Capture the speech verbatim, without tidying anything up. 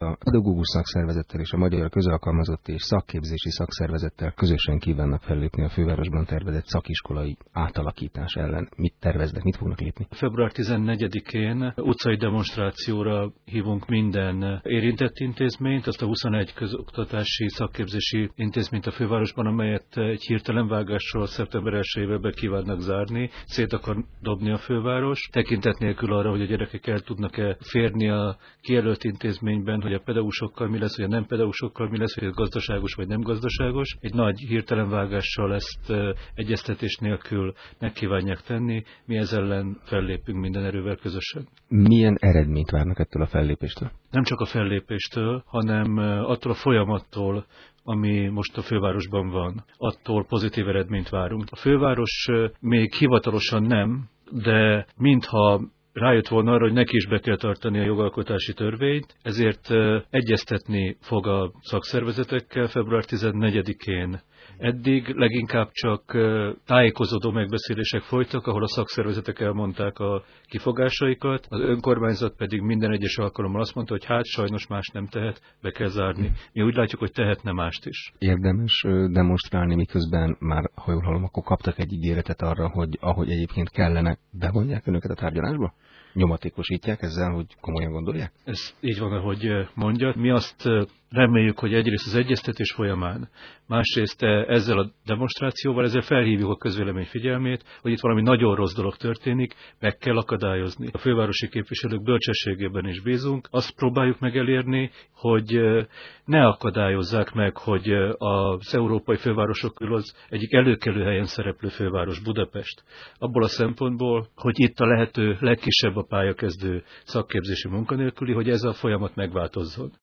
A pedagógus szakszervezettel és a Magyar Közalkalmazotti és Szakképzési Szakszervezettel közösen kívánnak fellépni a fővárosban tervezett szakiskolai átalakítás ellen. Mit terveznek, mit fognak lépni? február tizennegyedikén utcai demonstrációra hívunk minden érintett intézményt, azt a huszonegy közoktatási szakképzési intézményt a fővárosban, amelyet egy hirtelen vágással szeptember elsejével be kívánnak zárni, szét akar dobni a főváros, tekintet nélkül arra, hogy a gyerekek el tudnak-e férni a kijelölt intézményben, hogy a pedagógusokkal mi lesz, hogy a nem pedagógusokkal mi lesz, hogy ez gazdaságos vagy nem gazdaságos. Egy nagy hirtelen vágással ezt egyeztetés nélkül megkívánják tenni, mi ez ellen fellépünk minden erővel közösen. Milyen eredményt várnak ettől a fellépéstől? Nem csak a fellépéstől, hanem attól a folyamattól, ami most a fővárosban van. Attól pozitív eredményt várunk. A főváros még hivatalosan nem, de mintha rájött volna arra, hogy neki is be kell tartani a jogalkotási törvényt, ezért egyeztetni fog a szakszervezetekkel február tizennegyedikén. Eddig leginkább csak tájékozódó megbeszélések folytak, ahol a szakszervezetek elmondták a kifogásaikat, az önkormányzat pedig minden egyes alkalommal azt mondta, hogy hát sajnos más nem tehet, be kell zárni. Mi úgy látjuk, hogy tehetne mást is. Érdemes demonstrálni, miközben már, ha jól hallom, akkor kaptak egy ígéretet arra, hogy ahogy egyébként kellene, bevonják önöket a tárgyalásba? Nyomatékosítják ezzel, hogy komolyan gondolják? Ez így van, ahogy mondja. Mi azt reméljük, hogy egyrészt az egyeztetés folyamán, másrészt ezzel a demonstrációval, ezzel felhívjuk a közvélemény figyelmét, hogy itt valami nagyon rossz dolog történik, meg kell akadályozni. A fővárosi képviselők bölcsességében is bízunk. Azt próbáljuk meg elérni, hogy ne akadályozzák meg, hogy az európai fővárosok közül az egyik előkelő helyen szereplő főváros Budapest. Abból a szempontból, hogy itt a lehető legkisebb a pályakezdő szakképzési munkanélküli, hogy ez a folyamat megváltozzon.